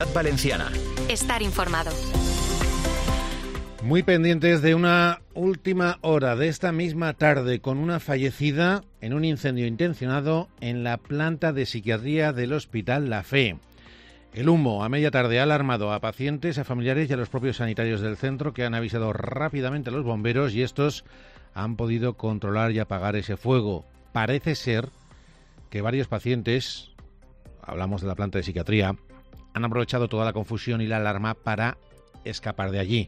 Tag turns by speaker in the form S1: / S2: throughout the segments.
S1: Valenciana.
S2: Estar informado.
S3: Muy pendientes de una última hora de esta misma tarde con una fallecida en un incendio intencionado en la planta de psiquiatría del Hospital La Fe. El humo a media tarde ha alarmado a pacientes, a familiares y a los propios sanitarios del centro, que han avisado rápidamente a los bomberos y estos han podido controlar y apagar ese fuego. Parece ser que varios pacientes, hablamos de la planta de psiquiatría, han aprovechado toda la confusión y la alarma para escapar de allí.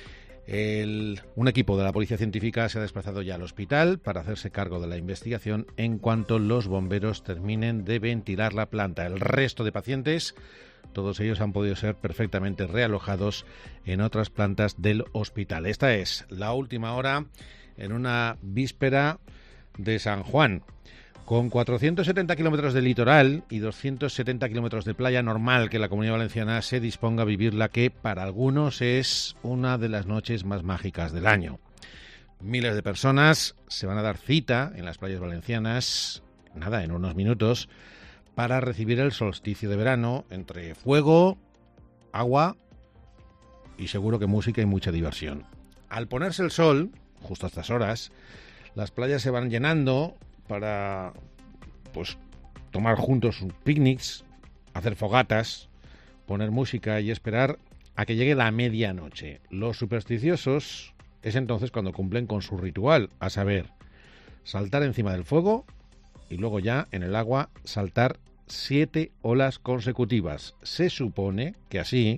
S3: Un equipo de la Policía Científica se ha desplazado ya al hospital para hacerse cargo de la investigación en cuanto los bomberos terminen de ventilar la planta. El resto de pacientes, todos ellos han podido ser perfectamente realojados en otras plantas del hospital. Esta es la última hora en una víspera de San Juan. Con 470 kilómetros de litoral y 270 kilómetros de playa, normal que la Comunidad Valenciana se disponga a vivir la que para algunos es una de las noches más mágicas del año. Miles de personas se van a dar cita en las playas valencianas, en unos minutos, para recibir el solsticio de verano entre fuego, agua y seguro que música y mucha diversión. Al ponerse el sol, justo a estas horas, las playas se van llenando para tomar juntos picnics, hacer fogatas, poner música y esperar a que llegue la medianoche. Los supersticiosos es entonces cuando cumplen con su ritual, a saber, saltar encima del fuego y luego ya en el agua saltar 7 olas consecutivas. Se supone que así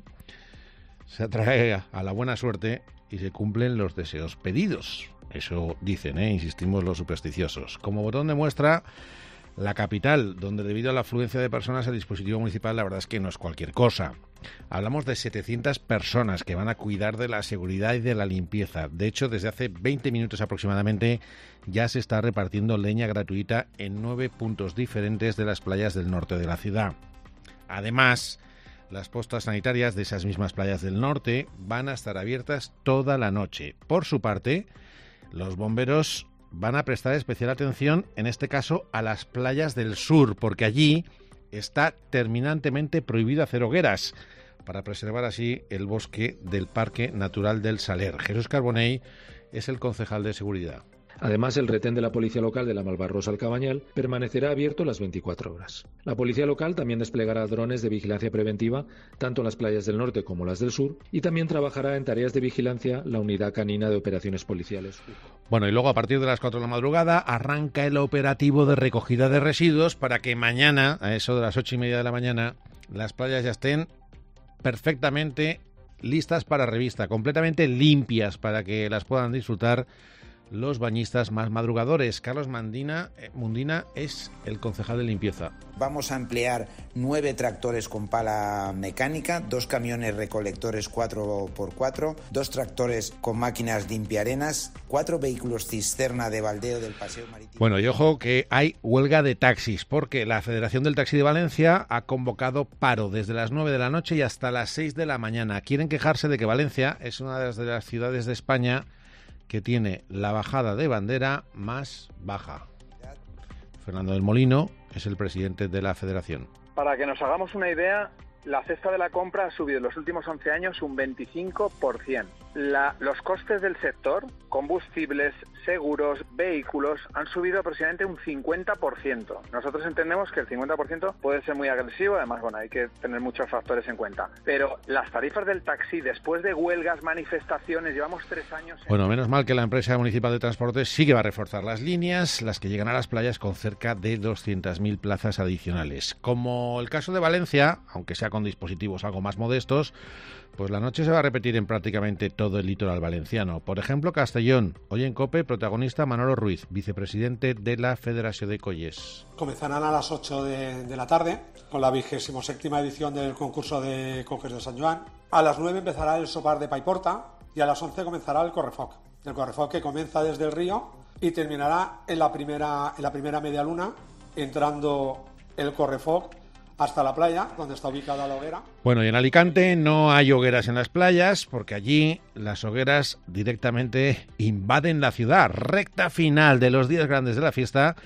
S3: se atrae a la buena suerte y se cumplen los deseos pedidos. Eso dicen, insistimos los supersticiosos. Como botón de muestra, la capital, donde debido a la afluencia de personas el dispositivo municipal la verdad es que no es cualquier cosa. Hablamos de 700 personas que van a cuidar de la seguridad y de la limpieza. De hecho, desde hace 20 minutos aproximadamente ya se está repartiendo leña gratuita en 9 puntos diferentes de las playas del norte de la ciudad. Además, las postas sanitarias de esas mismas playas del norte van a estar abiertas toda la noche. Por su parte, los bomberos van a prestar especial atención, en este caso, a las playas del sur, porque allí está terminantemente prohibido hacer hogueras, para preservar así el bosque del Parque Natural del Saler. Jesús Carbonell es el concejal de seguridad.
S4: Además, el retén de la Policía Local de la Malvarrosa al Cabanyal permanecerá abierto las 24 horas. La Policía Local también desplegará drones de vigilancia preventiva, tanto en las playas del norte como las del sur, y también trabajará en tareas de vigilancia la Unidad Canina de Operaciones Policiales.
S3: Bueno, y luego a partir de las 4 de la madrugada arranca el operativo de recogida de residuos para que mañana, a eso de las 8:30 de la mañana, las playas ya estén perfectamente listas para revista, completamente limpias para que las puedan disfrutar los bañistas más madrugadores. Carlos Mundina es el concejal de limpieza.
S5: Vamos a emplear 9 tractores con pala mecánica, 2 camiones recolectores 4x4, 2 tractores con máquinas limpiarenas, 4 vehículos cisterna de baldeo del paseo marítimo.
S3: Bueno, y ojo que hay huelga de taxis, porque la Federación del Taxi de Valencia ha convocado paro desde las 9 de la noche y hasta las 6 de la mañana. Quieren quejarse de que Valencia es una de las ciudades de España que tiene la bajada de bandera más baja. Fernando del Molino es el presidente de la federación.
S6: Para que nos hagamos una idea, la cesta de la compra ha subido en los últimos 11 años un 25%. Los costes del sector, combustibles, seguros, vehículos, han subido aproximadamente un 50%. Nosotros entendemos que el 50% puede ser muy agresivo, además, hay que tener muchos factores en cuenta. Pero las tarifas del taxi, después de huelgas, manifestaciones, llevamos 3 años...
S3: Bueno, menos mal que la empresa municipal de transportes sí que va a reforzar las líneas, las que llegan a las playas con cerca de 200.000 plazas adicionales. Como el caso de Valencia, aunque sea con dispositivos algo más modestos, pues la noche se va a repetir en prácticamente todo el litoral valenciano. Por ejemplo, Castellón. Hoy en COPE, protagonista Manolo Ruiz, vicepresidente de la Federación de Colles.
S7: Comenzarán a las 8 de la tarde con la 27ª edición del concurso de Coques de Sant Joan. A las 9 empezará el sopar de Paiporta y a las 11 comenzará el correfoc. El correfoc que comienza desde el río y terminará en la primera media luna, entrando el correfoc hasta la playa, donde está ubicada la hoguera.
S3: Bueno, y en Alicante no hay hogueras en las playas, porque allí las hogueras directamente invaden la ciudad. Recta final de los días grandes de la fiesta,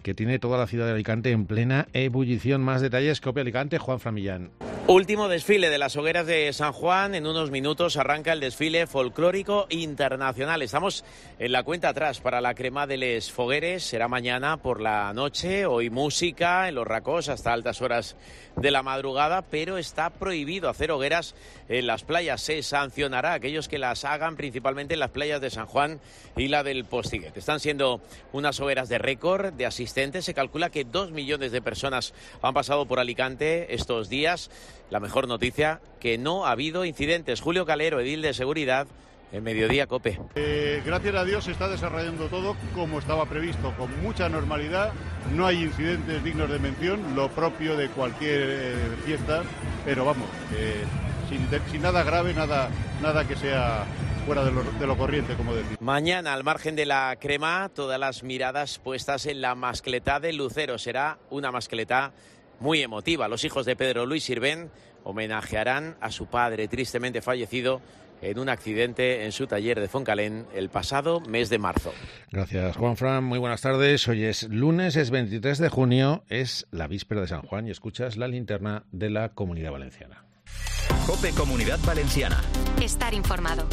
S3: que tiene toda la ciudad de Alicante en plena ebullición. Más detalles, COPE Alicante, Juan Framillán.
S1: Último desfile de las hogueras de San Juan. En unos minutos arranca el desfile folclórico internacional. Estamos en la cuenta atrás para la crema de les fogueres. Será mañana por la noche. Hoy música en los racós hasta altas horas de la madrugada, pero está prohibido hacer hogueras en las playas. Se sancionará a aquellos que las hagan, principalmente en las playas de San Juan y la del Postiguet. Están siendo unas hogueras de récord de asistentes. Se calcula que 2 millones de personas han pasado por Alicante estos días. La mejor noticia, que no ha habido incidentes. Julio Calero, edil de Seguridad, en Mediodía COPE.
S2: Gracias a Dios se está desarrollando todo como estaba previsto, con mucha normalidad. No hay incidentes dignos de mención, lo propio de cualquier fiesta, pero vamos, sin nada grave, nada que sea fuera de lo corriente, como decir.
S1: Mañana, al margen de la crema, todas las miradas puestas en la mascletá de Lucero. Será una mascletá muy emotiva. Los hijos de Pedro Luis Sirvent homenajearán a su padre, tristemente fallecido en un accidente en su taller de Foncalén el pasado mes de marzo.
S3: Gracias, Juanfran. Muy buenas tardes. Hoy es lunes, es 23 de junio, es la víspera de San Juan y escuchas la linterna de la Comunidad Valenciana.
S8: COPE Comunidad Valenciana.
S9: Estar informado.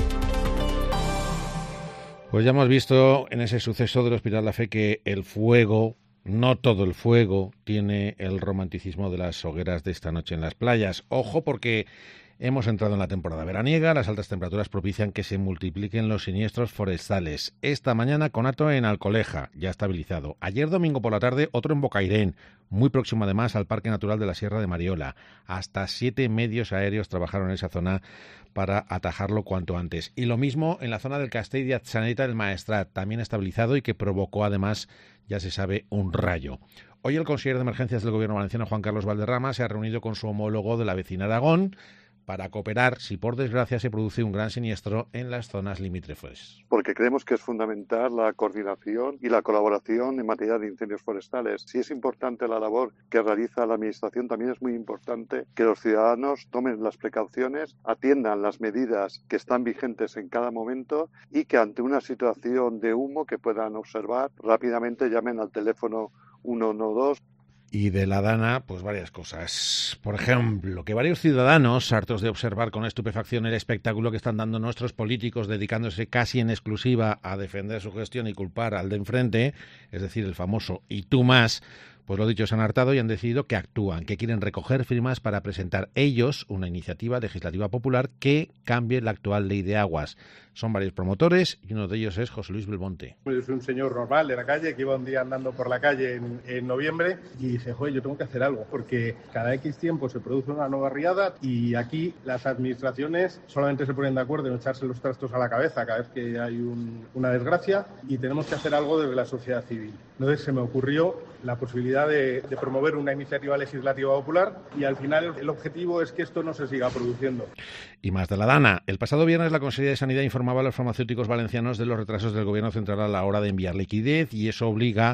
S3: Pues ya hemos visto en ese suceso del Hospital La Fe que el fuego, no todo el fuego, tiene el romanticismo de las hogueras de esta noche en las playas. Ojo, porque hemos entrado en la temporada veraniega, las altas temperaturas propician que se multipliquen los siniestros forestales. Esta mañana conato en Alcoleja, ya estabilizado. Ayer domingo por la tarde otro en Bocairén, muy próximo además al Parque Natural de la Sierra de Mariola. Hasta 7 medios aéreos trabajaron en esa zona para atajarlo cuanto antes. Y lo mismo en la zona del Castell de Atxaneta del Maestrat, también estabilizado y que provocó además, ya se sabe, un rayo. Hoy el consejero de Emergencias del Gobierno valenciano, Juan Carlos Valderrama, se ha reunido con su homólogo de la vecina Aragón para cooperar si por desgracia se produce un gran siniestro en las zonas limítrofes.
S10: Porque creemos que es fundamental la coordinación y la colaboración en materia de incendios forestales. Si es importante la labor que realiza la Administración, también es muy importante que los ciudadanos tomen las precauciones, atiendan las medidas que están vigentes en cada momento y que ante una situación de humo que puedan observar, rápidamente llamen al teléfono 112.
S3: Y de la Dana, pues varias cosas. Por ejemplo, que varios ciudadanos, hartos de observar con estupefacción el espectáculo que están dando nuestros políticos, dedicándose casi en exclusiva a defender su gestión y culpar al de enfrente, es decir, el famoso "y tú más", pues lo dicho, se han hartado y han decidido que actúan, que quieren recoger firmas para presentar ellos una iniciativa legislativa popular que cambie la actual ley de aguas. Son varios promotores y uno de ellos es José Luis Belmonte.
S11: Yo soy un señor normal de la calle que iba un día andando por la calle en noviembre y dije, joder, yo tengo que hacer algo porque cada X tiempo se produce una nueva riada y aquí las administraciones solamente se ponen de acuerdo en echarse los trastos a la cabeza cada vez que hay una desgracia y tenemos que hacer algo desde la sociedad civil. Entonces se me ocurrió la posibilidad de promover una iniciativa legislativa popular y al final el objetivo es que esto no se siga produciendo.
S3: Y más de la Dana. El pasado viernes la Consejería de Sanidad informaba a los farmacéuticos valencianos de los retrasos del Gobierno central a la hora de enviar liquidez y eso obliga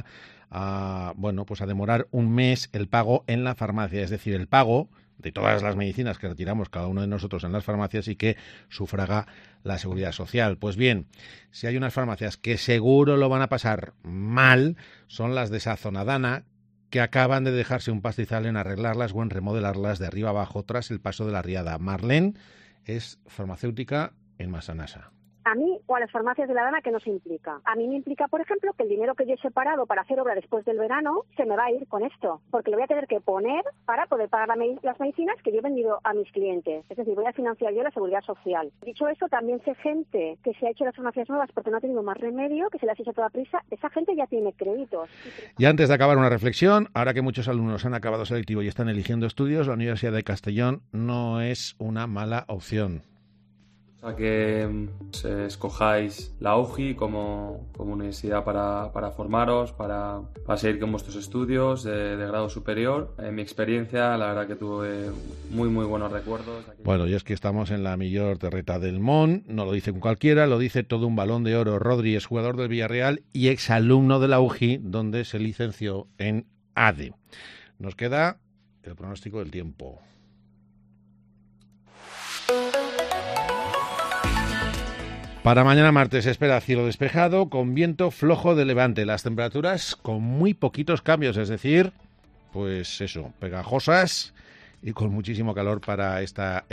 S3: a demorar un mes el pago en la farmacia, es decir, el pago de todas las medicinas que retiramos cada uno de nosotros en las farmacias y que sufraga la Seguridad Social. Pues bien, si hay unas farmacias que seguro lo van a pasar mal, son las de esa zona Dana, que acaban de dejarse un pastizal en arreglarlas o en remodelarlas de arriba abajo tras el paso de la riada. Marlene es farmacéutica en Massanassa.
S12: A mí o a las farmacias de la Dana, ¿qué nos implica? A mí me implica, por ejemplo, que el dinero que yo he separado para hacer obra después del verano se me va a ir con esto, porque lo voy a tener que poner para poder pagar las medicinas que yo he vendido a mis clientes. Es decir, voy a financiar yo la Seguridad Social. Dicho eso, también sé gente que se ha hecho las farmacias nuevas porque no ha tenido más remedio, que se las ha hecho a toda prisa. Esa gente ya tiene créditos.
S3: Y antes de acabar, una reflexión. Ahora que muchos alumnos han acabado selectivo y están eligiendo estudios, la Universidad de Castellón no es una mala opción.
S13: A que escojáis la UGI como universidad para formaros, para seguir con vuestros estudios de grado superior. En mi experiencia, la verdad que tuve muy buenos recuerdos.
S3: Bueno, y es que estamos en la millor terreta del món, no lo dice cualquiera, lo dice todo un Balón de Oro. Rodri es jugador del Villarreal y exalumno de la UGI, donde se licenció en ADE. Nos queda el pronóstico del tiempo. Para mañana martes se espera cielo despejado con viento flojo de levante. Las temperaturas con muy poquitos cambios, es decir, pues eso, pegajosas y con muchísimo calor para esta